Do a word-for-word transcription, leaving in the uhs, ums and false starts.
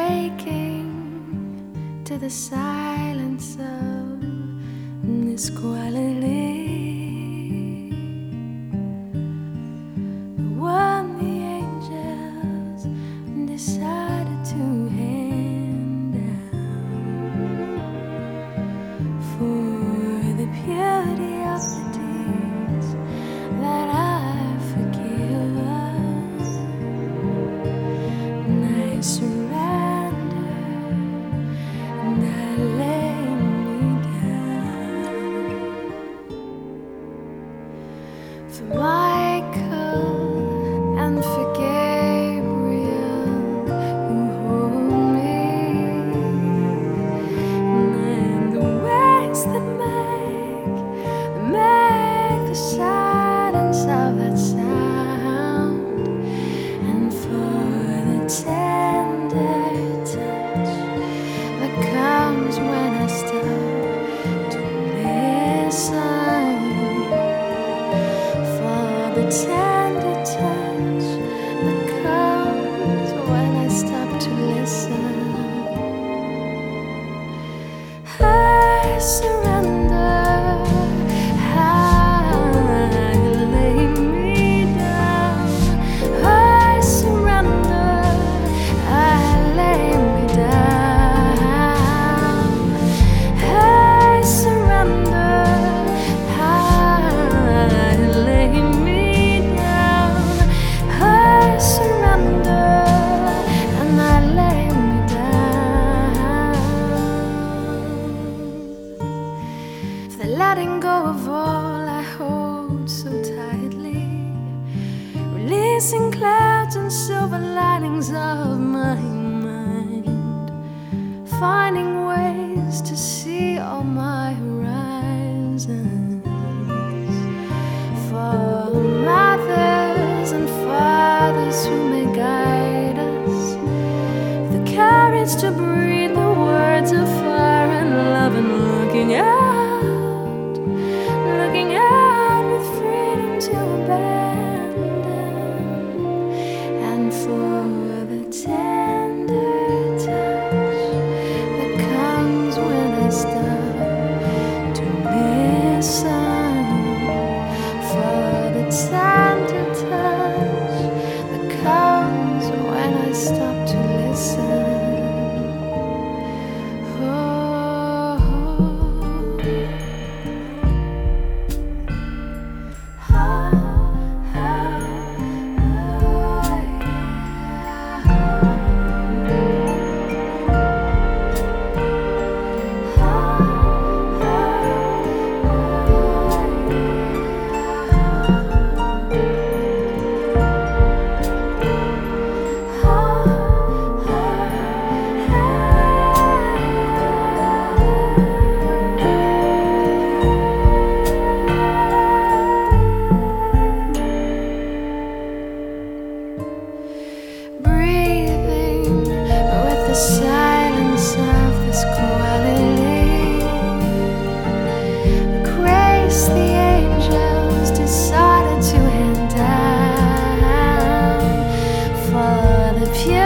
waking to the silence of this quality. The one the angels decided to hand down for the beauty of the deeds that I forgive. And I surrender and I lay me down for Michael and for Gabriel who hold me, and the waves that make make the silence of that sound, and for the tender touch that comes when I stop to listen, for the tender touch that comes when I stop to listen. I surrender, I lay me down. I surrender, I lay me down. I surrender, I lay me down. I surrender and I lay me down. For the letting go of all I hold so tightly, releasing clouds and silver linings of my mind, finding ways to see all my horizons, for mothers and fathers who may guide us, the courage to breathe the words of fire and love, and looking out, looking out with freedom to abandon, and for the tender touch that comes when I stop to listen, for the tender touch that comes when I stop to listen. Breathing with the silence of this quality, the grace the angels decided to hand down, for the pure